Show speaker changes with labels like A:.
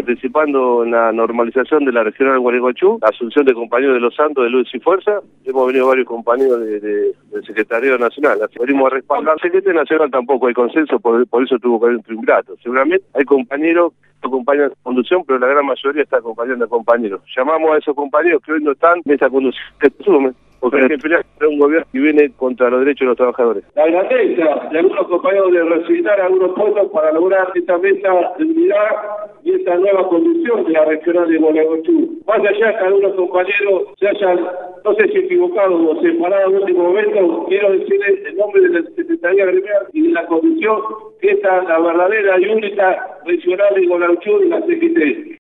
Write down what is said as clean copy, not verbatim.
A: participando en la normalización de la regional de Gualeguaychú, la asunción de compañeros de Los Santos de Luz y Fuerza. Hemos venido varios compañeros del Secretariado Nacional. Así venimos a respaldar. El Secretario Nacional tampoco hay consenso, por eso tuvo que haber un triunvirato. Seguramente hay compañeros que acompañan la conducción, pero la gran mayoría está acompañando a compañeros. Llamamos a esos compañeros que hoy no están en esa conducción, que sumen, porque hay que pelear contra un gobierno que viene contra los derechos de los trabajadores. La grandeza de algunos compañeros de resignar algunos votos para lograr esta mesa de unidad y esta nueva conducción de la regional de Gualeguaychú. Más allá que algunos compañeros se hayan, no sé si equivocados o separados en el último momento, quiero decirles en nombre de la Secretaría Gremial y de la conducción que esta es la verdadera y única regional de Gualeguaychú y la CGT.